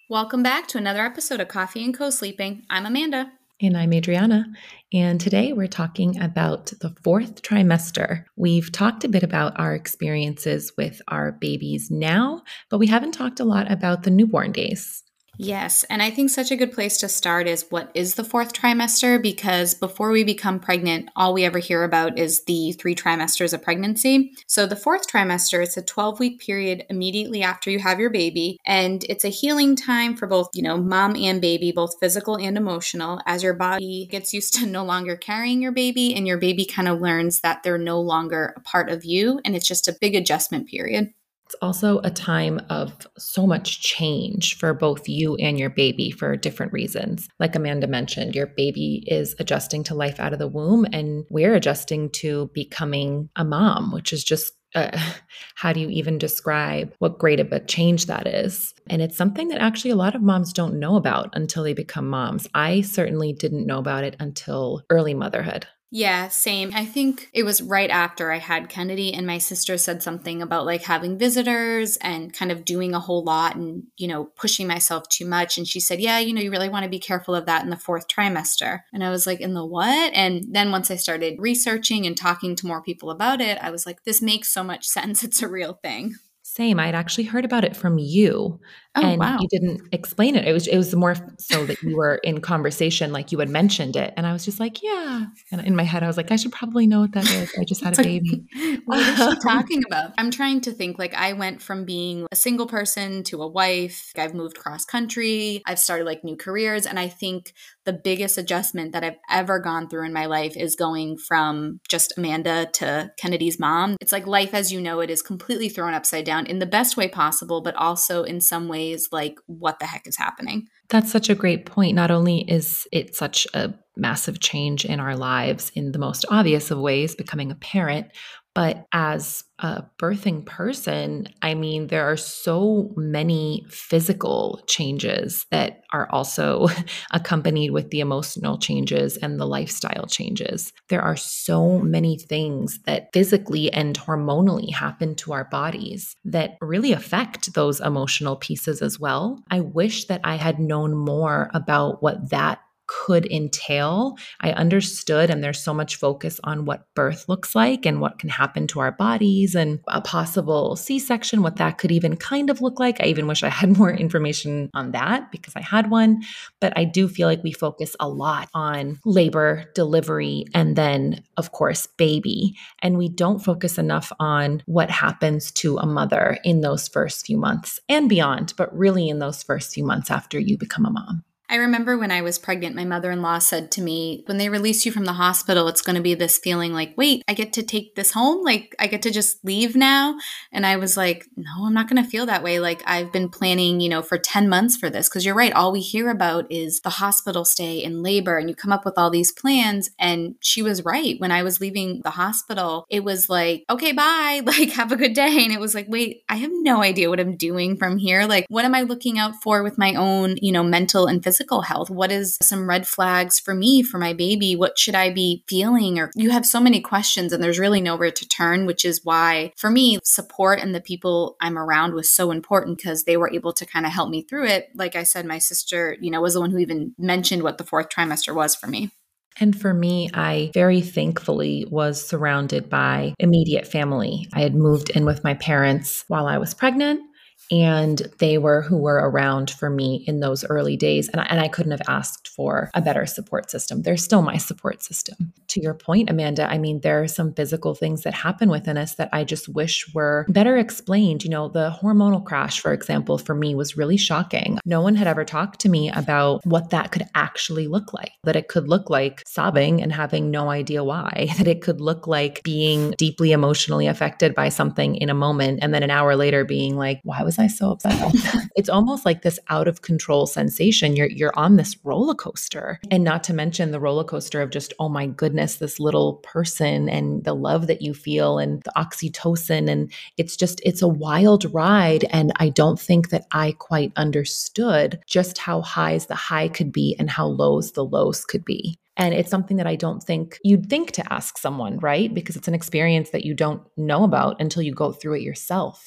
Welcome back to another episode of Coffee and Co-Sleeping. I'm Amanda. And I'm Adriana. And today we're talking about the fourth trimester. We've talked a bit about our experiences with our babies now, but we haven't talked a lot about the newborn days. Yes, and I think such a good place to start is what is the fourth trimester? Because before we become pregnant, all we ever hear about is the 3 trimesters of pregnancy. So the fourth trimester, it's a 12-week period immediately after you have your baby, and it's a healing time for both, mom and baby, both physical and emotional, as your body gets used to no longer carrying your baby, and your baby kind of learns that they're no longer a part of you, and it's just a big adjustment period. It's also a time of so much change for both you and your baby for different reasons. Like Amanda mentioned, your baby is adjusting to life out of the womb, and we're adjusting to becoming a mom, which is just how do you even describe what great of a change that is? And it's something that actually a lot of moms don't know about until they become moms. I certainly didn't know about it until early motherhood. Yeah, same. I think it was right after I had Kennedy, and my sister said something about like having visitors and kind of doing a whole lot and, pushing myself too much. And she said, yeah, you really want to be careful of that in the fourth trimester. And I was like, in the what? And then once I started researching and talking to more people about it, I was like, this makes so much sense. It's a real thing. Same. I'd actually heard about it from you, Oh, and wow. you didn't explain it. It was more so that you were in conversation, like you had mentioned it. And I was just like, yeah. And in my head, I was like, I should probably know what that is. I just had a It's like, baby. what is she talking about? I'm trying to think like I went from being a single person to a wife. I've moved cross country. I've started like new careers. And I think the biggest adjustment that I've ever gone through in my life is going from just Amanda to Kennedy's mom. It's like life as you know it is completely thrown upside down in the best way possible, but also in some ways like, what the heck is happening? That's such a great point. Not only is it such a massive change in our lives in the most obvious of ways, becoming a parent, but as a birthing person, I mean, there are so many physical changes that are also accompanied with the emotional changes and the lifestyle changes. There are so many things that physically and hormonally happen to our bodies that really affect those emotional pieces as well. I wish that I had known more about what that could entail. I understood, and there's so much focus on what birth looks like and what can happen to our bodies and a possible C-section, what that could even kind of look like. I even wish I had more information on that because I had one. But I do feel like we focus a lot on labor, delivery, and then, of course, baby. And we don't focus enough on what happens to a mother in those first few months and beyond, but really in those first few months after you become a mom. I remember when I was pregnant, my mother-in-law said to me, when they release you from the hospital, it's going to be this feeling like, wait, I get to take this home? Like, I get to just leave now? And I was like, no, I'm not going to feel that way. Like, I've been planning, for 10 months for this. Because you're right, all we hear about is the hospital stay and labor, and you come up with all these plans. And she was right. When I was leaving the hospital, it was like, okay, bye, like, have a good day. And it was like, wait, I have no idea what I'm doing from here. Like, what am I looking out for with my own, mental and physical health? What is some red flags for me, for my baby? What should I be feeling? Or you have so many questions and there's really nowhere to turn, which is why for me, support and the people I'm around was so important because they were able to kind of help me through it. Like I said, my sister, was the one who even mentioned what the fourth trimester was for me. And for me, I very thankfully was surrounded by immediate family. I had moved in with my parents while I was pregnant, and they were who were around for me in those early days. And I couldn't have asked for a better support system. They're still my support system. To your point, Amanda, I mean, there are some physical things that happen within us that I just wish were better explained. The hormonal crash, for example, for me was really shocking. No one had ever talked to me about what that could actually look like, that it could look like sobbing and having no idea why, that it could look like being deeply emotionally affected by something in a moment. And then an hour later being like, why was I so upset about that? It's almost like this out of control sensation. You're on this roller coaster, and not to mention the roller coaster of just, oh my goodness, this little person and the love that you feel and the oxytocin. And it's a wild ride. And I don't think that I quite understood just how highs the high could be and how lows the lows could be. And it's something that I don't think you'd think to ask someone, right? Because it's an experience that you don't know about until you go through it yourself.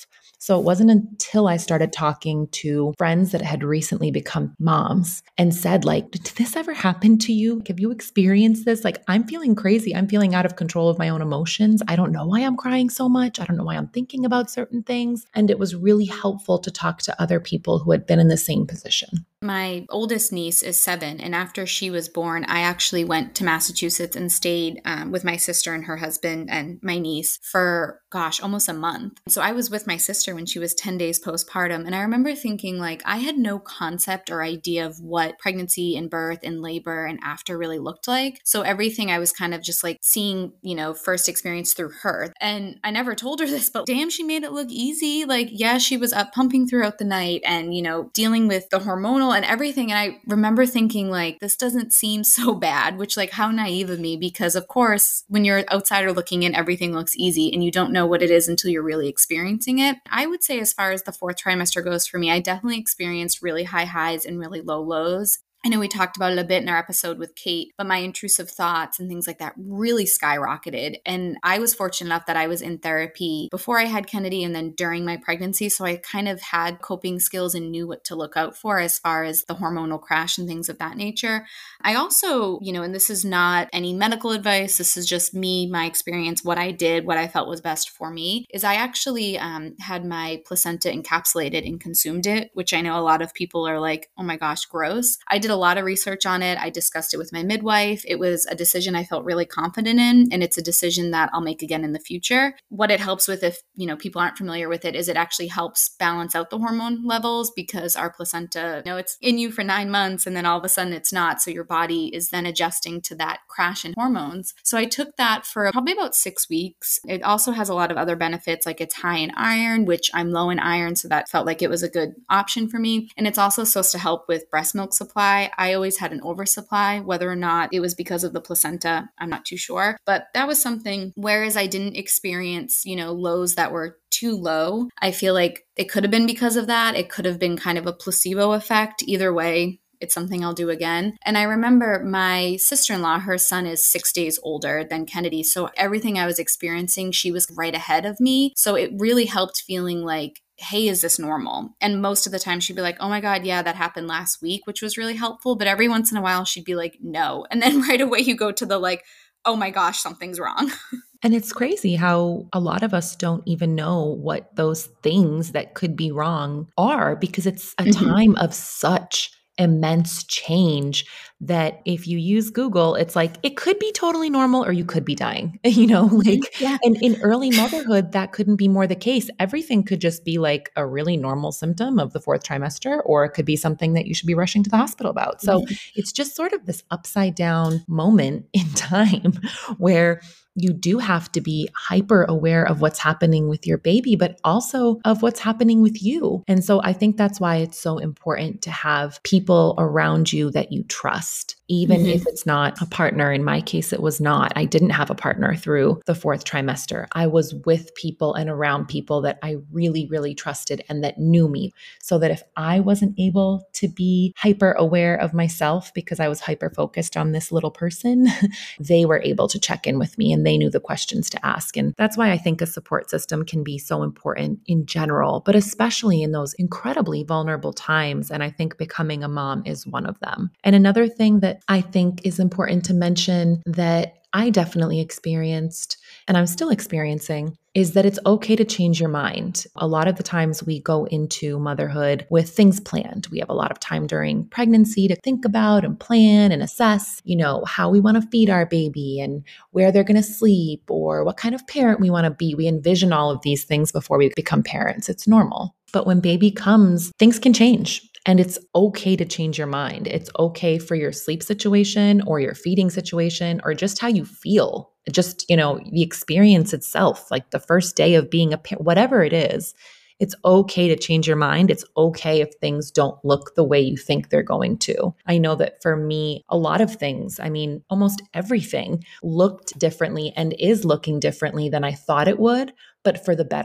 So it wasn't until I started talking to friends that had recently become moms and said, like, did this ever happen to you? Have you experienced this? Like, I'm feeling crazy. I'm feeling out of control of my own emotions. I don't know why I'm crying so much. I don't know why I'm thinking about certain things. And it was really helpful to talk to other people who had been in the same position. My oldest niece is 7, and after she was born, I actually went to Massachusetts and stayed with my sister and her husband and my niece for, gosh, almost a month. So I was with my sister when she was 10 days postpartum, and I remember thinking, like, I had no concept or idea of what pregnancy and birth and labor and after really looked like. So everything I was kind of just like seeing, first experience through her. And I never told her this, but damn, she made it look easy. Like, yeah, she was up pumping throughout the night and, dealing with the hormonal and everything. And I remember thinking, like, this doesn't seem so bad, which, like, how naive of me, because of course, when you're an outsider looking in, everything looks easy and you don't know what it is until you're really experiencing it. I would say, as far as the fourth trimester goes for me, I definitely experienced really high highs and really low lows. I know we talked about it a bit in our episode with Kate, but my intrusive thoughts and things like that really skyrocketed. And I was fortunate enough that I was in therapy before I had Kennedy and then during my pregnancy. So I kind of had coping skills and knew what to look out for as far as the hormonal crash and things of that nature. I also, and this is not any medical advice, this is just me, my experience, what I did, what I felt was best for me, is I actually had my placenta encapsulated and consumed it, which I know a lot of people are like, oh my gosh, gross. I did a lot of research on it. I discussed it with my midwife. It was a decision I felt really confident in, and it's a decision that I'll make again in the future. What it helps with, if people aren't familiar with it, is it actually helps balance out the hormone levels, because our placenta, it's in you for 9 months and then all of a sudden it's not. So your body is then adjusting to that crash in hormones. So I took that for probably about 6 weeks. It also has a lot of other benefits, like it's high in iron, which I'm low in iron. So that felt like it was a good option for me. And it's also supposed to help with breast milk supply. I always had an oversupply, whether or not it was because of the placenta, I'm not too sure. But that was something, whereas I didn't experience, lows that were too low. I feel like it could have been because of that. It could have been kind of a placebo effect. Either way, it's something I'll do again. And I remember my sister-in-law, her son is 6 days older than Kennedy. So everything I was experiencing, she was right ahead of me. So it really helped feeling like, hey, is this normal? And most of the time she'd be like, oh my God, yeah, that happened last week, which was really helpful. But every once in a while she'd be like, no. And then right away you go to the like, oh my gosh, something's wrong. And it's crazy how a lot of us don't even know what those things that could be wrong are, because it's a time of such immense change that if you use Google, it's like, it could be totally normal or you could be dying, Yeah. And in early motherhood, that couldn't be more the case. Everything could just be like a really normal symptom of the fourth trimester, or it could be something that you should be rushing to the hospital about. So it's just sort of this upside down moment in time where you do have to be hyper aware of what's happening with your baby, but also of what's happening with you. And so I think that's why it's so important to have people around you that you trust, even if it's not a partner. In my case, it was not. I didn't have a partner through the fourth trimester. I was with people and around people that I really, really trusted and that knew me, so that if I wasn't able to be hyper aware of myself because I was hyper focused on this little person, they were able to check in with me and they knew the questions to ask. And that's why I think a support system can be so important in general, but especially in those incredibly vulnerable times. And I think becoming a mom is one of them. And another thing that I think is important to mention that I definitely experienced, and I'm still experiencing, is that it's okay to change your mind. A lot of the times we go into motherhood with things planned. We have a lot of time during pregnancy to think about and plan and assess, how we want to feed our baby and where they're going to sleep or what kind of parent we want to be. We envision all of these things before we become parents. It's normal. But when baby comes, things can change. And it's okay to change your mind. It's okay for your sleep situation or your feeding situation or just how you feel. Just, the experience itself, like the first day of being a parent, whatever it is, it's okay to change your mind. It's okay if things don't look the way you think they're going to. I know that for me, a lot of things, almost everything looked differently and is looking differently than I thought it would, but for the better.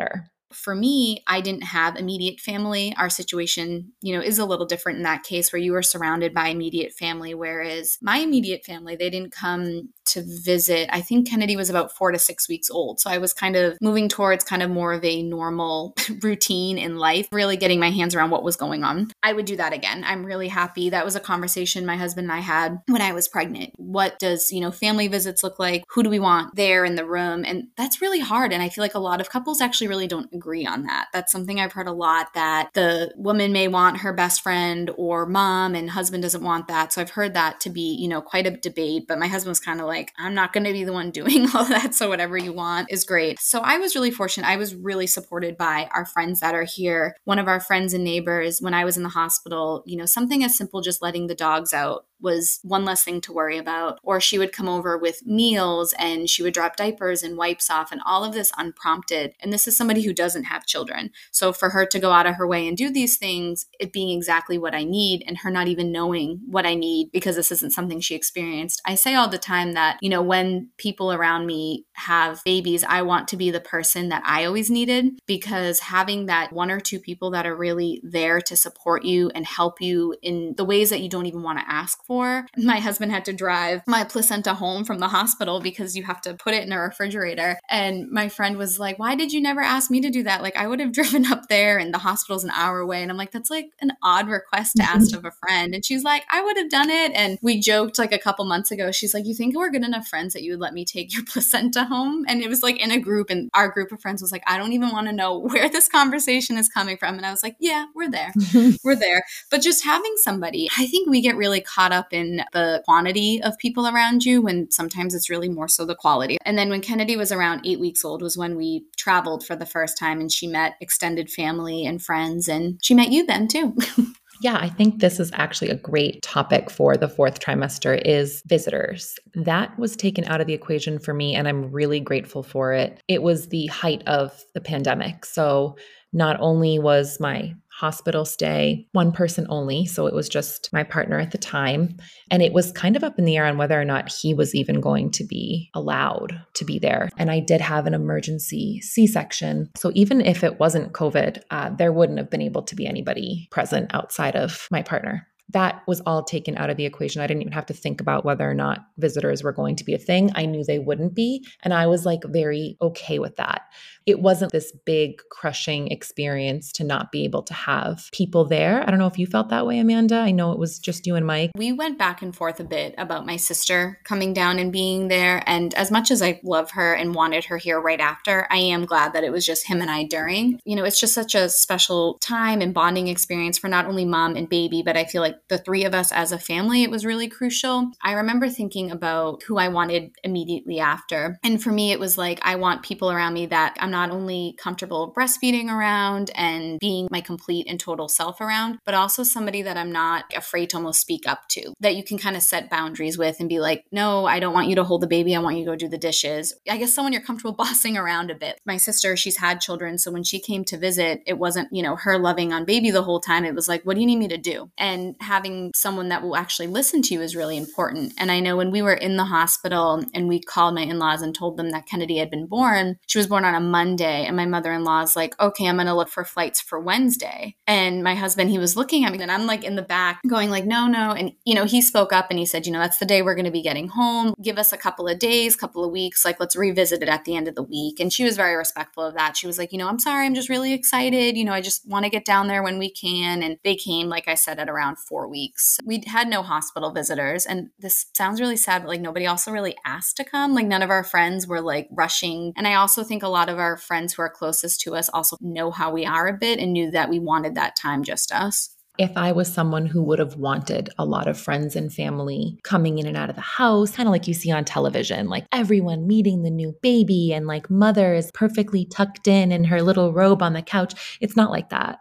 For me, I didn't have immediate family. Our situation, is a little different in that case where you were surrounded by immediate family, whereas my immediate family, they didn't come to visit. I think Kennedy was about 4 to 6 weeks old. So I was kind of moving towards kind of more of a normal routine in life, really getting my hands around what was going on. I would do that again. I'm really happy. That was a conversation my husband and I had when I was pregnant. What does, family visits look like? Who do we want there in the room? And that's really hard. And I feel like a lot of couples actually really don't agree on that. That's something I've heard a lot, that the woman may want her best friend or mom and husband doesn't want that. So I've heard that to be, quite a debate. But my husband was kind of like, I'm not going to be the one doing all that. So whatever you want is great. So I was really fortunate. I was really supported by our friends that are here. One of our friends and neighbors, when I was in the hospital, something as simple just letting the dogs out was one less thing to worry about. Or she would come over with meals and she would drop diapers and wipes off and all of this unprompted. And this is somebody who doesn't have children. So for her to go out of her way and do these things, it being exactly what I need and her not even knowing what I need because this isn't something she experienced. I say all the time that, when people around me have babies, I want to be the person that I always needed, because having that one or two people that are really there to support you and help you in the ways that you don't even want to ask for. My husband had to drive my placenta home from the hospital because you have to put it in a refrigerator. And my friend was like, why did you never ask me to do that? Like, I would have driven up there and the hospital's an hour away. And I'm like, that's like an odd request to ask of a friend. And she's like, I would have done it. And we joked like a couple months ago, she's like, you think we're good enough friends that you would let me take your placenta home? And it was like in a group, and our group of friends was like, I don't even want to know where this conversation is coming from. And I was like, yeah, we're there. We're there. But just having somebody, I think we get really caught up in the quantity of people around you when sometimes it's really more so the quality. And then when Kennedy was around 8 weeks old was when we traveled for the first time, and she met extended family and friends, and she met you then too. Yeah, I think this is actually a great topic for the fourth trimester is visitors. That was taken out of the equation for me, and I'm really grateful for it. It was the height of the pandemic. So not only was my hospital stay one person only, so it was just my partner at the time, and it was kind of up in the air on whether or not he was even going to be allowed to be there. And I did have an emergency C-section. So even if it wasn't COVID, there wouldn't have been able to be anybody present outside of my partner. That was all taken out of the equation. I didn't even have to think about whether or not visitors were going to be a thing. I knew they wouldn't be. And I was like very okay with that. It wasn't this big crushing experience to not be able to have people there. I don't know if you felt that way, Amanda. I know it was just you and Mike. We went back and forth a bit about my sister coming down and being there. And as much as I love her and wanted her here right after, I am glad that it was just him and I during. It's just such a special time and bonding experience for not only mom and baby, but I feel like the three of us as a family, it was really crucial. I remember thinking about who I wanted immediately after. And for me, it was like, I want people around me that I'm not only comfortable breastfeeding around and being my complete and total self around, but also somebody that I'm not afraid to almost speak up to, that you can kind of set boundaries with and be like, no, I don't want you to hold the baby. I want you to go do the dishes. I guess someone you're comfortable bossing around a bit. My sister, she's had children. So when she came to visit, it wasn't, her loving on baby the whole time. It was like, what do you need me to do? And having someone that will actually listen to you is really important. And I know when we were in the hospital and we called my in-laws and told them that Kennedy had been born, she was born on a Monday. And my mother-in-law's like, okay, I'm going to look for flights for Wednesday. And my husband, he was looking at me and I'm like in the back going like, no. And, he spoke up and he said, that's the day we're going to be getting home. Give us a couple of days, couple of weeks. Like, let's revisit it at the end of the week. And she was very respectful of that. She was like, I'm sorry. I'm just really excited. I just want to get down there when we can. And they came, like I said, at around 4 weeks. We had no hospital visitors. And this sounds really sad, but like nobody also really asked to come. Like none of our friends were like rushing. And I also think a lot of our friends who are closest to us also know how we are a bit and knew that we wanted that time just us. If I was someone who would have wanted a lot of friends and family coming in and out of the house, kind of like you see on television, like everyone meeting the new baby and like mother is perfectly tucked in her little robe on the couch. It's not like that.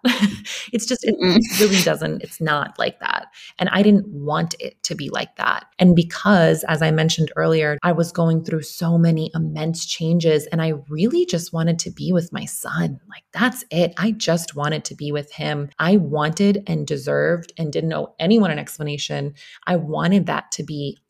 It really doesn't, it's not like that. And I didn't want it to be like that. And because, as I mentioned earlier, I was going through so many immense changes and I really just wanted to be with my son. Like that's it. I just wanted to be with him. I wanted and deserved and didn't owe anyone an explanation. I wanted that to be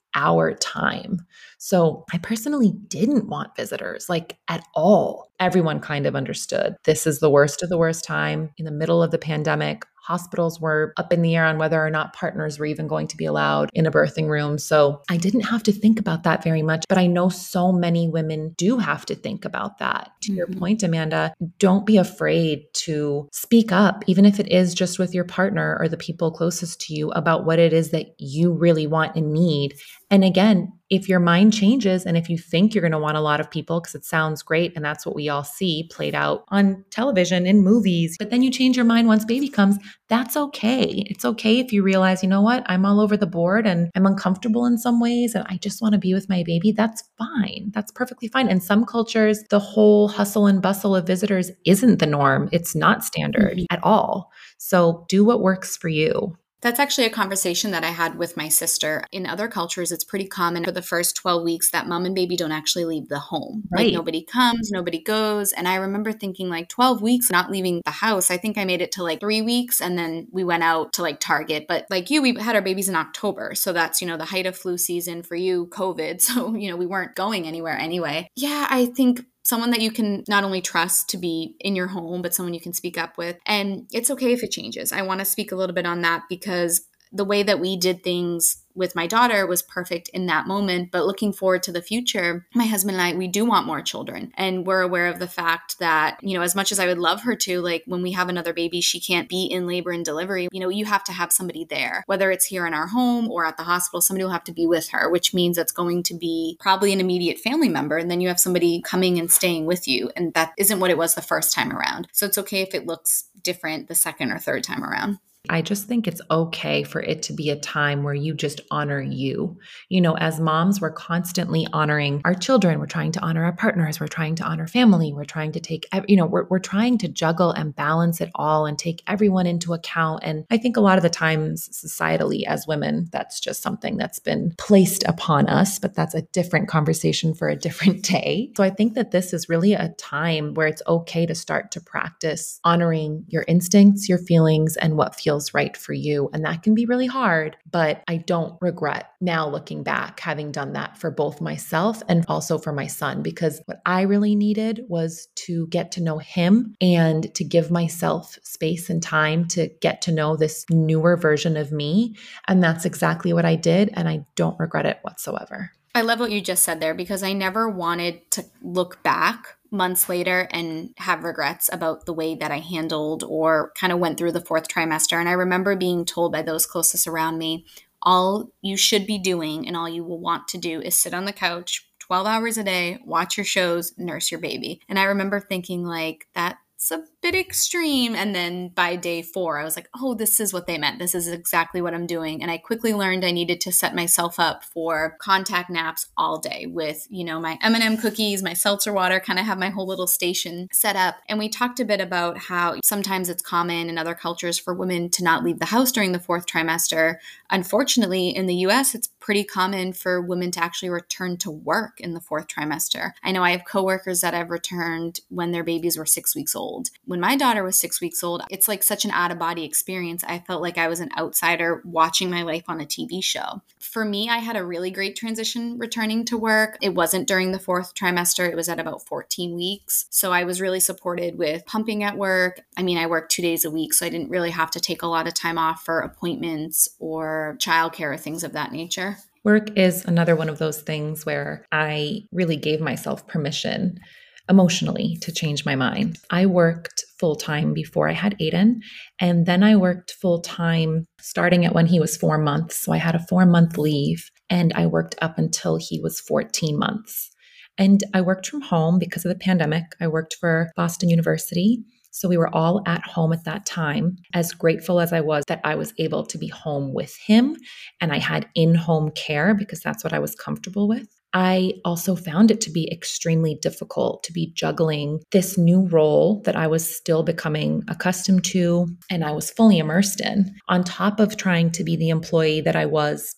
our time. So I personally didn't want visitors, like at all. Everyone kind of understood this is the worst of the worst time in the middle of the pandemic. Hospitals were up in the air on whether or not partners were even going to be allowed in a birthing room. So I didn't have to think about that very much, but I know so many women do have to think about that. To your point, Amanda, don't be afraid to speak up, even if it is just with your partner or the people closest to you, about what it is that you really want and need. And again, if your mind changes and if you think you're going to want a lot of people because it sounds great and that's what we all see played out on television, in movies, but then you change your mind once baby comes, that's okay. It's okay if you realize, you know what, I'm all over the board and I'm uncomfortable in some ways and I just want to be with my baby. That's fine. That's perfectly fine. In some cultures, the whole hustle and bustle of visitors isn't the norm. It's not standard at all. So do what works for you. That's actually a conversation that I had with my sister. In other cultures, it's pretty common for the first 12 weeks that mom and baby don't actually leave the home. Right. Like nobody comes, nobody goes. And I remember thinking like 12 weeks not leaving the house. I think I made it to like 3 weeks and then we went out to like Target. But like you, we had our babies in October. So that's, the height of flu season for you, COVID. So, we weren't going anywhere anyway. Yeah, I think someone that you can not only trust to be in your home, but someone you can speak up with. And it's okay if it changes. I want to speak a little bit on that because the way that we did things with my daughter was perfect in that moment. But looking forward to the future, my husband and I, we do want more children. And we're aware of the fact that, as much as I would love her to, like when we have another baby, she can't be in labor and delivery. You have to have somebody there, whether it's here in our home or at the hospital, somebody will have to be with her, which means it's going to be probably an immediate family member. And then you have somebody coming and staying with you. And that isn't what it was the first time around. So it's okay if it looks different the second or third time around. I just think it's okay for it to be a time where you just honor you. As moms, we're constantly honoring our children. We're trying to honor our partners. We're trying to honor family. We're trying to take, we're trying to juggle and balance it all and take everyone into account. And I think a lot of the times societally as women, that's just something that's been placed upon us, but that's a different conversation for a different day. So I think that this is really a time where it's okay to start to practice honoring your instincts, your feelings, and what feels right for you. And that can be really hard, but I don't regret now looking back having done that for both myself and also for my son, because what I really needed was to get to know him and to give myself space and time to get to know this newer version of me. And that's exactly what I did. And I don't regret it whatsoever. I love what you just said there because I never wanted to look back months later and have regrets about the way that I handled or kind of went through the fourth trimester. And I remember being told by those closest around me, all you should be doing and all you will want to do is sit on the couch 12 hours a day, watch your shows, nurse your baby. And I remember thinking like, that's a bit extreme. And then by day 4, I was like, oh, this is what they meant. This is exactly what I'm doing. And I quickly learned I needed to set myself up for contact naps all day with, my M&M cookies, my seltzer water, kind of have my whole little station set up. And we talked a bit about how sometimes it's common in other cultures for women to not leave the house during the fourth trimester. Unfortunately, in the US, it's pretty common for women to actually return to work in the fourth trimester. I know I have coworkers that have returned when their babies were 6 weeks old. When my daughter was 6 weeks old, it's like such an out-of-body experience. I felt like I was an outsider watching my life on a TV show. For me, I had a really great transition returning to work. It wasn't during the fourth trimester. It was at about 14 weeks. So I was really supported with pumping at work. I worked 2 days a week, so I didn't really have to take a lot of time off for appointments or childcare or things of that nature. Work is another one of those things where I really gave myself permission emotionally to change my mind. I worked full-time before I had Aiden, and then I worked full-time starting at when he was 4 months. So I had a 4-month leave, and I worked up until he was 14 months. And I worked from home because of the pandemic. I worked for Boston University. So we were all at home at that time. As grateful as I was that I was able to be home with him and I had in-home care because that's what I was comfortable with, I also found it to be extremely difficult to be juggling this new role that I was still becoming accustomed to and I was fully immersed in, on top of trying to be the employee that I was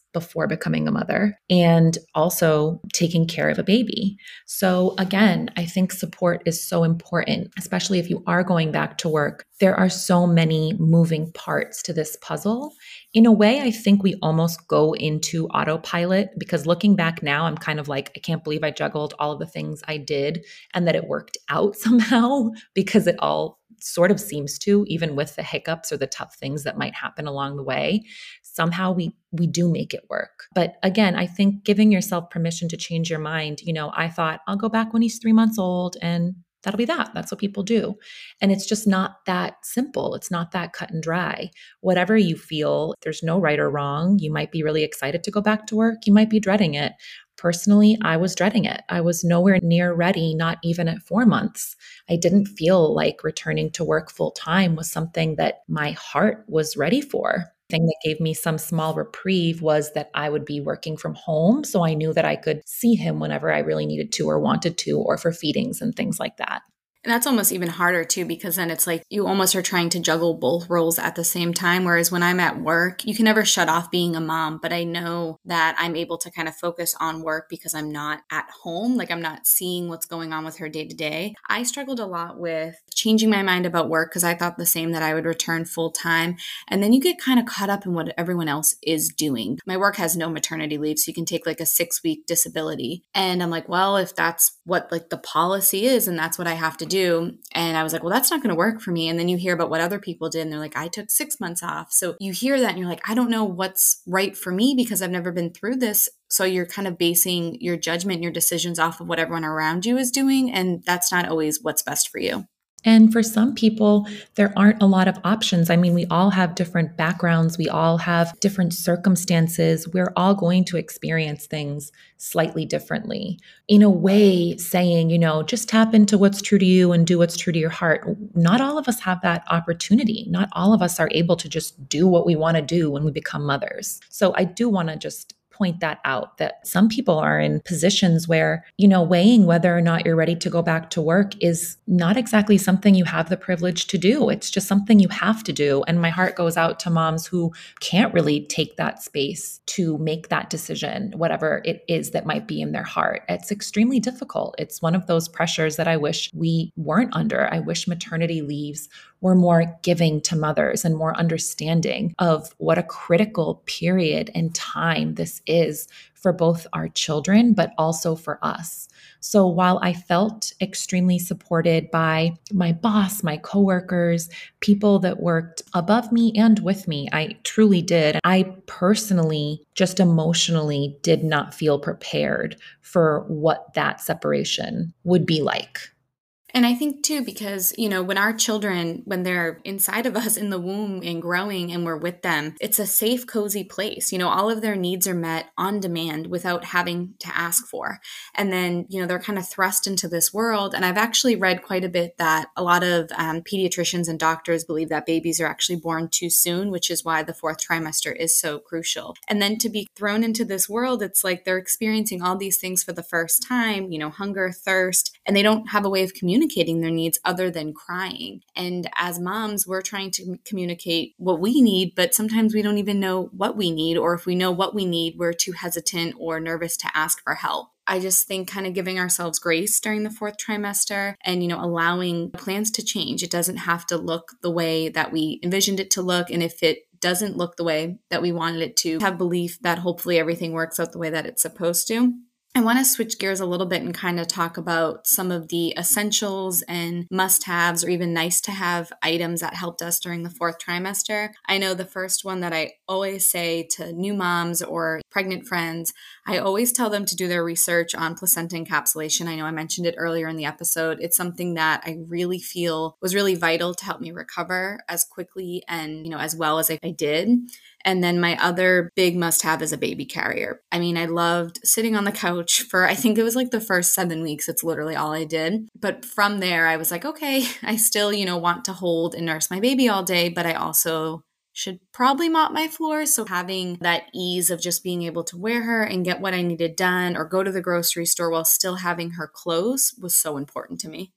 before becoming a mother and also taking care of a baby. So again, I think support is so important, especially if you are going back to work. There are so many moving parts to this puzzle. In a way, I think we almost go into autopilot because looking back now, I'm kind of like, I can't believe I juggled all of the things I did and that it worked out somehow because it all sort of seems to, even with the hiccups or the tough things that might happen along the way, somehow we do make it work. But again, I think giving yourself permission to change your mind, I thought I'll go back when he's 3 months old and that'll be that. That's what people do. And it's just not that simple. It's not that cut and dry. Whatever you feel, there's no right or wrong. You might be really excited to go back to work. You might be dreading it. Personally, I was dreading it. I was nowhere near ready, not even at 4 months. I didn't feel like returning to work full time was something that my heart was ready for. The thing that gave me some small reprieve was that I would be working from home. So I knew that I could see him whenever I really needed to or wanted to, or for feedings and things like that. And that's almost even harder too, because then it's like you almost are trying to juggle both roles at the same time. Whereas when I'm at work, you can never shut off being a mom, but I know that I'm able to kind of focus on work because I'm not at home. Like I'm not seeing what's going on with her day to day. I struggled a lot with changing my mind about work because I thought the same, that I would return full time. And then you get kind of caught up in what everyone else is doing. My work has no maternity leave, so you can take like a 6-week disability. And I'm like, well, if that's what like the policy is and that's what I have to do. And I was like, well, that's not going to work for me. And then you hear about what other people did and they're like, I took 6 months off. So you hear that and you're like, I don't know what's right for me because I've never been through this. So you're kind of basing your judgment, your decisions off of what everyone around you is doing. And that's not always what's best for you. And for some people, there aren't a lot of options. I mean, we all have different backgrounds. We all have different circumstances. We're all going to experience things slightly differently. In a way, saying, just tap into what's true to you and do what's true to your heart. Not all of us have that opportunity. Not all of us are able to just do what we want to do when we become mothers. So I do want to just point that out, that some people are in positions where, weighing whether or not you're ready to go back to work is not exactly something you have the privilege to do. It's just something you have to do. And my heart goes out to moms who can't really take that space to make that decision, whatever it is that might be in their heart. It's extremely difficult. It's one of those pressures that I wish we weren't under. I wish maternity leaves were more giving to mothers and more understanding of what a critical period and time this is for both our children, but also for us. So while I felt extremely supported by my boss, my coworkers, people that worked above me and with me, I truly did. I personally, just emotionally, did not feel prepared for what that separation would be like. And I think too, because, when our children, when they're inside of us in the womb and growing and we're with them, it's a safe, cozy place. All of their needs are met on demand without having to ask for. And then, they're kind of thrust into this world. And I've actually read quite a bit that a lot of pediatricians and doctors believe that babies are actually born too soon, which is why the 4th trimester is so crucial. And then to be thrown into this world, it's like they're experiencing all these things for the first time, hunger, thirst, and they don't have a way of communicating their needs other than crying. And as moms, we're trying to communicate what we need, but sometimes we don't even know what we need, or if we know what we need, we're too hesitant or nervous to ask for help. I just think kind of giving ourselves grace during the 4th trimester and, allowing plans to change. It doesn't have to look the way that we envisioned it to look. And if it doesn't look the way that we wanted it to, have belief that hopefully everything works out the way that it's supposed to. I want to switch gears a little bit and kind of talk about some of the essentials and must-haves or even nice-to-have items that helped us during the 4th trimester. I know the first one that I always say to new moms or pregnant friends, I always tell them to do their research on placenta encapsulation. I know I mentioned it earlier in the episode. It's something that I really feel was really vital to help me recover as quickly and, as well as I did. And then my other big must-have is a baby carrier. I mean, I loved sitting on the couch for, I think it was like the first 7 weeks. It's literally all I did. But from there, I was like, okay, I still, want to hold and nurse my baby all day, but I also should probably mop my floors. So having that ease of just being able to wear her and get what I needed done or go to the grocery store while still having her close was so important to me.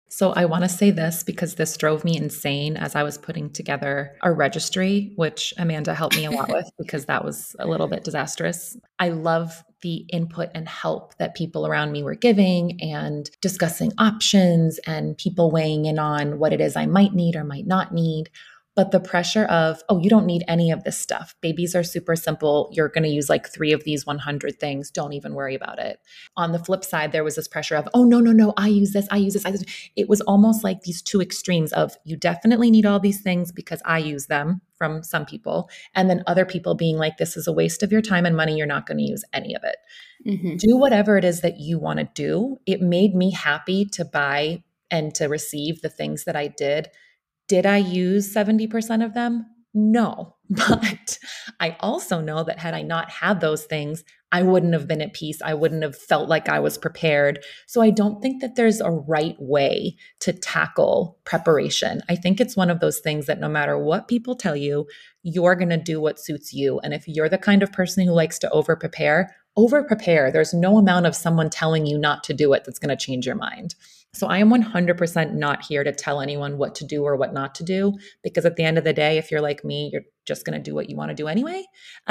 So I want to say this because this drove me insane as I was putting together our registry, which Amanda helped me a lot with because that was a little bit disastrous. I love the input and help that people around me were giving and discussing options and people weighing in on what it is I might need or might not need. But the pressure of, oh, you don't need any of this stuff. Babies are super simple. You're going to use like three of these 100 things. Don't even worry about it. On the flip side, there was this pressure of, oh, no, no, no, I use this, I use this. It was almost like these two extremes of you definitely need all these things because I use them from some people. And then other people being like, this is a waste of your time and money. You're not going to use any of it. Mm-hmm. Do whatever it is that you want to do. It made me happy to buy and to receive the things that I did. Did I use 70% of them? No. But I also know that had I not had those things, I wouldn't have been at peace. I wouldn't have felt like I was prepared. So I don't think that there's a right way to tackle preparation. I think it's one of those things that no matter what people tell you, you're going to do what suits you. And if you're the kind of person who likes to over prepare. There's no amount of someone telling you not to do it that's going to change your mind. So I am 100% not here to tell anyone what to do or what not to do, because at the end of the day, if you're like me, you're just going to do what you want to do anyway.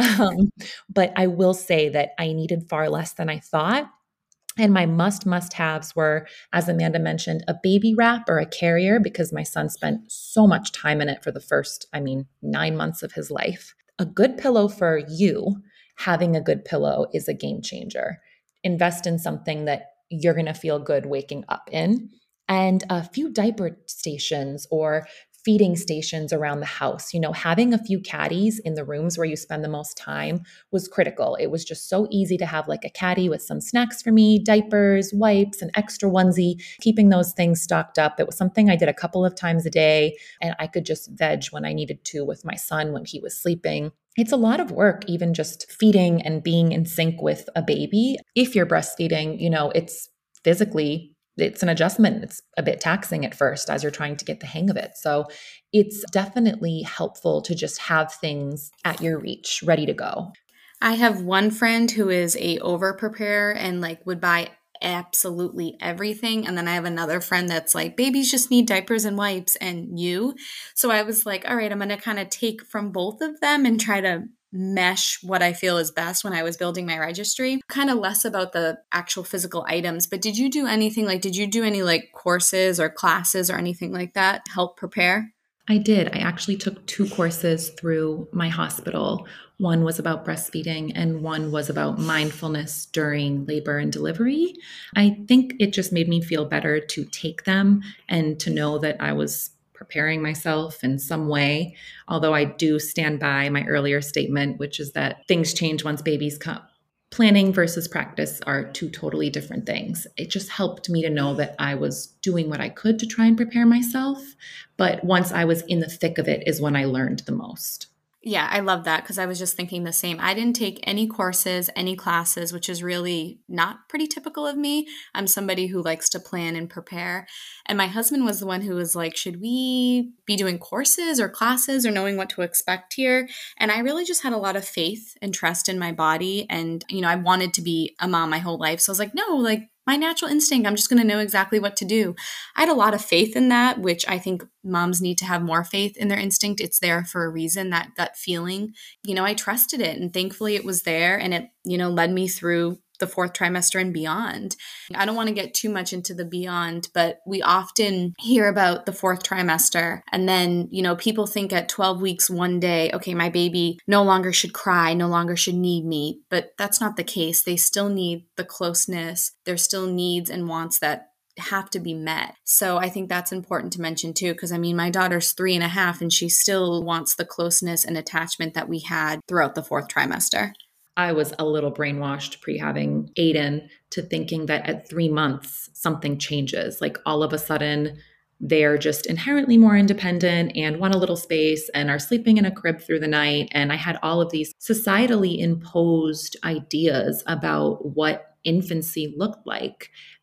But I will say that I needed far less than I thought. And my must haves were, as Amanda mentioned, a baby wrap or a carrier, because my son spent so much time in it for the first, 9 months of his life. A good pillow for you, having a good pillow is a game changer. Invest in something that you're going to feel good waking up in, and a few diaper stations or feeding stations around the house. Having a few caddies in the rooms where you spend the most time was critical. It was just so easy to have like a caddy with some snacks for me, diapers, wipes, an extra onesie, keeping those things stocked up. It was something I did a couple of times a day, and I could just veg when I needed to with my son when he was sleeping. It's a lot of work, even just feeding and being in sync with a baby. If you're breastfeeding, it's physically, it's an adjustment. It's a bit taxing at first as you're trying to get the hang of it. So it's definitely helpful to just have things at your reach, ready to go. I have one friend who is a over preparer and like would buy absolutely everything. And then I have another friend that's like, babies just need diapers and wipes and you. So I was like, all right, I'm going to kind of take from both of them and try to mesh what I feel is best when I was building my registry. Kind of less about the actual physical items, but did you do anything did you do any like courses or classes or anything like that to help prepare? I did. I actually took 2 courses through my hospital. One was about breastfeeding and one was about mindfulness during labor and delivery. I think it just made me feel better to take them and to know that I was preparing myself in some way. Although I do stand by my earlier statement, which is that things change once babies come. Planning versus practice are two totally different things. It just helped me to know that I was doing what I could to try and prepare myself. But once I was in the thick of it is when I learned the most. Yeah, I love that because I was just thinking the same. I didn't take any courses, any classes, which is really not pretty typical of me. I'm somebody who likes to plan and prepare. And my husband was the one who was like, should we be doing courses or classes or knowing what to expect here? And I really just had a lot of faith and trust in my body. And, I wanted to be a mom my whole life. So I was like, no, like, my natural instinct, I'm just going to know exactly what to do. I had a lot of faith in that, which I think moms need to have more faith in their instinct. It's there for a reason, that gut feeling. I trusted it, and thankfully it was there, and it, led me through the 4th trimester and beyond. I don't want to get too much into the beyond, but we often hear about the 4th trimester. And then, people think at 12 weeks, one day, okay, my baby no longer should cry, no longer should need me. But that's not the case. They still need the closeness. There's still needs and wants that have to be met. So I think that's important to mention too, because my daughter's 3.5 and she still wants the closeness and attachment that we had throughout the 4th trimester. I was a little brainwashed pre-having Aiden to thinking that at 3 months, something changes. Like all of a sudden, they're just inherently more independent and want a little space and are sleeping in a crib through the night. And I had all of these societally imposed ideas about what infancy looked like.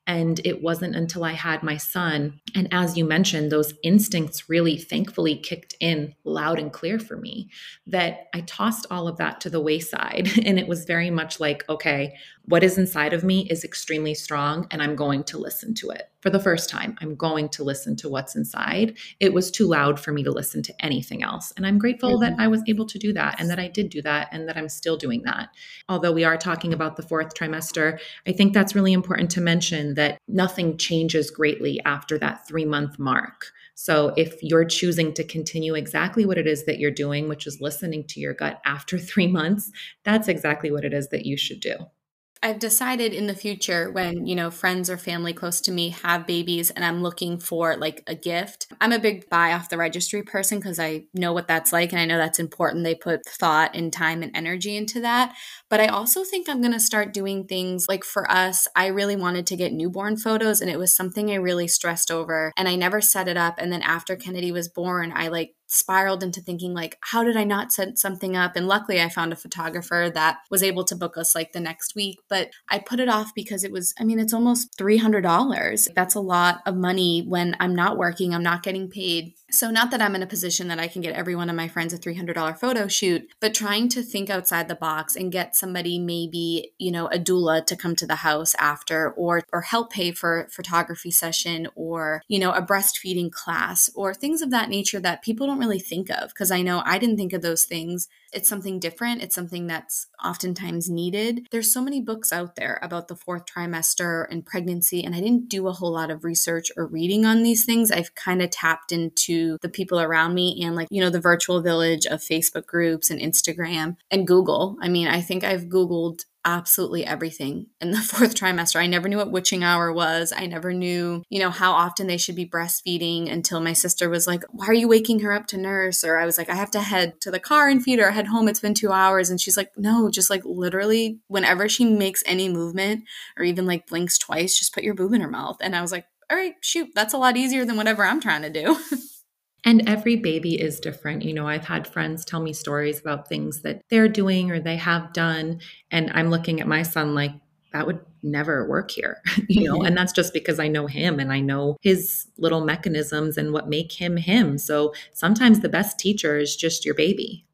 And it wasn't until I had my son, and as you mentioned, those instincts really thankfully kicked in loud and clear for me, that I tossed all of that to the wayside. And it was very much like, okay, what is inside of me is extremely strong, and I'm going to listen to it. For the first time, I'm going to listen to what's inside. It was too loud for me to listen to anything else. And I'm grateful that I was able to do that, and that I did do that, and that I'm still doing that. Although we are talking about the fourth trimester, I think that's really important to mention that nothing changes greatly after that 3-month mark. So if you're choosing to continue exactly what it is that you're doing, which is listening to your gut after 3 months, that's exactly what it is that you should do. I've decided in the future when, friends or family close to me have babies and I'm looking for like a gift, I'm a big buy off the registry person because I know what that's like and I know that's important. They put thought and time and energy into that. But I also think I'm going to start doing things like for us, I really wanted to get newborn photos and it was something I really stressed over and I never set it up. And then after Kennedy was born, I spiraled into thinking like, how did I not set something up? And luckily I found a photographer that was able to book us like the next week, but I put it off because it's almost $300. That's a lot of money when I'm not working, I'm not getting paid. So not that I'm in a position that I can get every one of my friends a $300 photo shoot, but trying to think outside the box and get somebody maybe, a doula to come to the house after or help pay for a photography session or, a breastfeeding class or things of that nature that people don't really think of. Because I know I didn't think of those things. It's something different. It's something that's oftentimes needed. There's so many books out there about the fourth trimester and pregnancy, and I didn't do a whole lot of research or reading on these things. I've kind of tapped into the people around me and the virtual village of Facebook groups and Instagram and Google. I think I've Googled absolutely everything in the fourth trimester. I never knew what witching hour was. I never knew, how often they should be breastfeeding until my sister was like, why are you waking her up to nurse? Or I was like, I have to head to the car and feed her. I head home. It's been 2 hours. And she's like, no, just literally whenever she makes any movement or even blinks twice, just put your boob in her mouth. And I was like, all right, shoot, that's a lot easier than whatever I'm trying to do. And every baby is different. I've had friends tell me stories about things that they're doing or they have done. And I'm looking at my son like, that would never work here, and that's just because I know him and I know his little mechanisms and what make him him. So sometimes the best teacher is just your baby.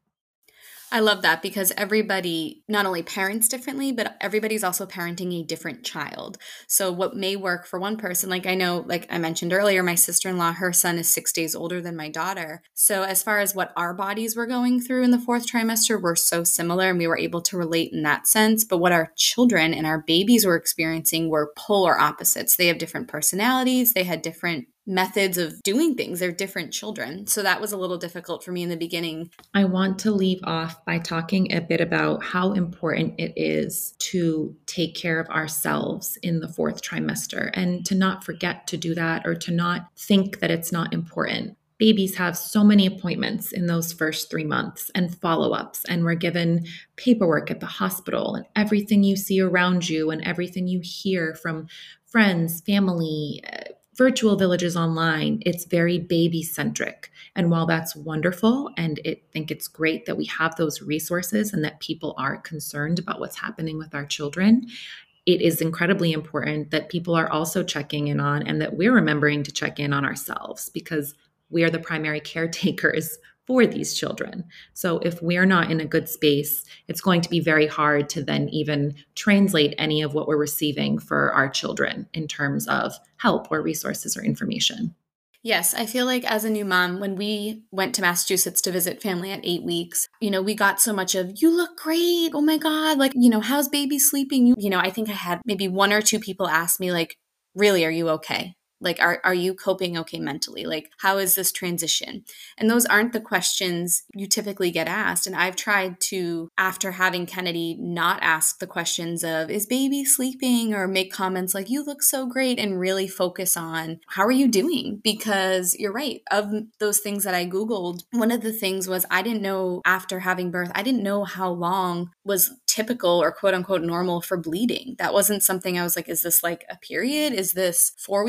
I love that because everybody not only parents differently, but everybody's also parenting a different child. So what may work for one person, I know, I mentioned earlier, my sister-in-law, her son is 6 days older than my daughter. So as far as what our bodies were going through in the fourth trimester, we're so similar and we were able to relate in that sense. But what our children and our babies were experiencing were polar opposites. They have different personalities. They had different methods of doing things. They're different children. So that was a little difficult for me in the beginning. I want to leave off by talking a bit about how important it is to take care of ourselves in the fourth trimester and to not forget to do that or to not think that it's not important. Babies have so many appointments in those first 3 months and follow-ups, and we're given paperwork at the hospital, and everything you see around you and everything you hear from friends, family, virtual villages online, it's very baby centric. And while that's wonderful, and I think it's great that we have those resources and that people are concerned about what's happening with our children, it is incredibly important that people are also checking in on and that we're remembering to check in on ourselves because we are the primary caretakers for these children. So if we're not in a good space, it's going to be very hard to then even translate any of what we're receiving for our children in terms of help or resources or information. Yes, I feel like as a new mom, when we went to Massachusetts to visit family at 8 weeks, we got so much of, you look great. Oh my God. How's baby sleeping? I think I had maybe 1 or 2 people ask me really, are you okay? Are you coping okay mentally? How is this transition? And those aren't the questions you typically get asked. And I've tried to, after having Kennedy, not ask the questions of, is baby sleeping? Or make comments like, you look so great, and really focus on, how are you doing? Because you're right. Of those things that I Googled, one of the things was I didn't know after having birth, I didn't know how long was typical or quote unquote normal for bleeding. That wasn't something I was like, is this a period? Is this 4 weeks, 6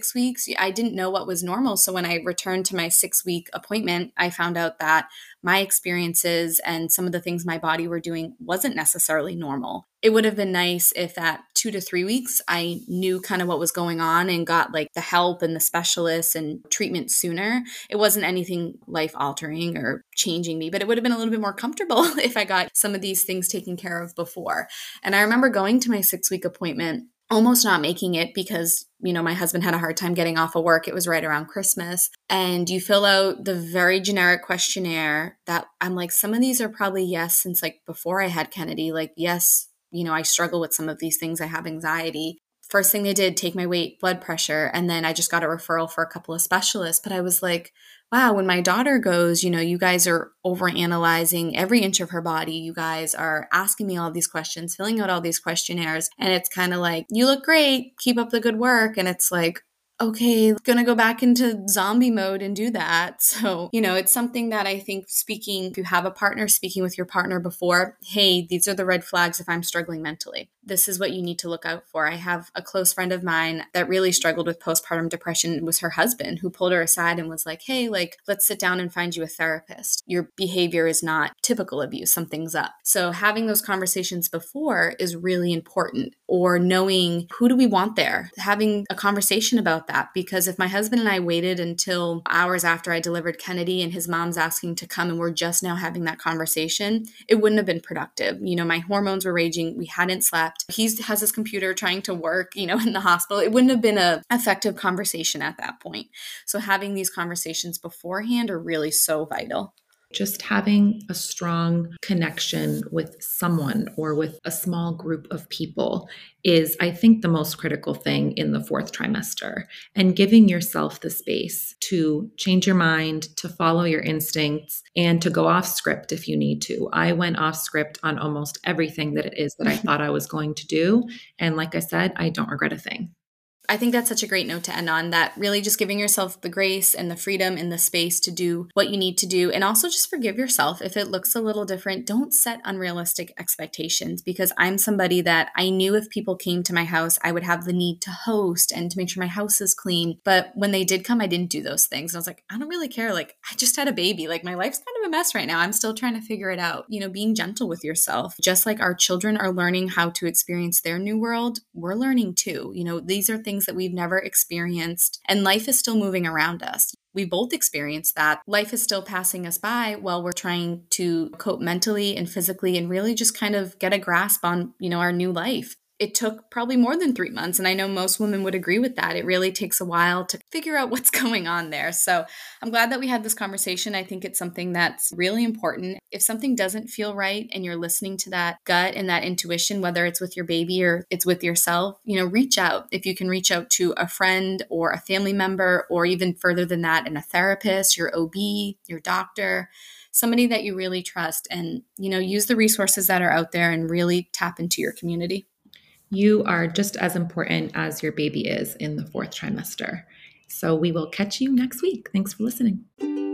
6 weeks, I didn't know what was normal. So when I returned to my 6-week appointment, I found out that my experiences and some of the things my body were doing wasn't necessarily normal. It would have been nice if at 2 to 3 weeks, I knew kind of what was going on and got like the help and the specialists and treatment sooner. It wasn't anything life altering or changing me, but it would have been a little bit more comfortable if I got some of these things taken care of before. And I remember going to my 6-week appointment, almost not making it because, my husband had a hard time getting off of work. It was right around Christmas. And you fill out the very generic questionnaire that I'm like, some of these are probably yes, since like before I had Kennedy, like, yes, I struggle with some of these things. I have anxiety. First thing they did, take my weight, blood pressure. And then I just got a referral for a couple of specialists. But I was like, wow, when my daughter goes, you guys are overanalyzing every inch of her body. You guys are asking me all these questions, filling out all these questionnaires. And it's kind of like, you look great, keep up the good work. And it's like, okay, gonna go back into zombie mode and do that. So, it's something that I think if you have a partner, speaking with your partner before, hey, these are the red flags if I'm struggling mentally. This is what you need to look out for. I have a close friend of mine that really struggled with postpartum depression. It was her husband who pulled her aside and was like, hey, let's sit down and find you a therapist. Your behavior is not typical of you. Something's up. So having those conversations before is really important, or knowing who do we want there, having a conversation about that. Because if my husband and I waited until hours after I delivered Kennedy and his mom's asking to come and we're just now having that conversation, it wouldn't have been productive. My hormones were raging. We hadn't slept. He has his computer trying to work, in the hospital. It wouldn't have been an effective conversation at that point. So having these conversations beforehand are really so vital. Just having a strong connection with someone or with a small group of people is, I think, the most critical thing in the 4th trimester. And giving yourself the space to change your mind, to follow your instincts, and to go off script if you need to. I went off script on almost everything that it is that I thought I was going to do. And like I said, I don't regret a thing. I think that's such a great note to end on, that really just giving yourself the grace and the freedom and the space to do what you need to do. And also just forgive yourself if it looks a little different. Don't set unrealistic expectations, because I'm somebody that I knew if people came to my house, I would have the need to host and to make sure my house is clean. But when they did come, I didn't do those things. And I was like, I don't really care. Like, I just had a baby. Like, my life's kind of a mess right now. I'm still trying to figure it out. Being gentle with yourself. Just like our children are learning how to experience their new world, we're learning too. These are things that we've never experienced, and life is still moving around us. We both experienced that. Life is still passing us by while we're trying to cope mentally and physically and really just kind of get a grasp on, our new life. It took probably more than 3 months. And I know most women would agree with that. It really takes a while to figure out what's going on there. So I'm glad that we had this conversation. I think it's something that's really important. If something doesn't feel right and you're listening to that gut and that intuition, whether it's with your baby or it's with yourself, reach out. If you can reach out to a friend or a family member, or even further than that, a therapist, your OB, your doctor, somebody that you really trust, and, use the resources that are out there and really tap into your community. You are just as important as your baby is in the 4th trimester. So we will catch you next week. Thanks for listening.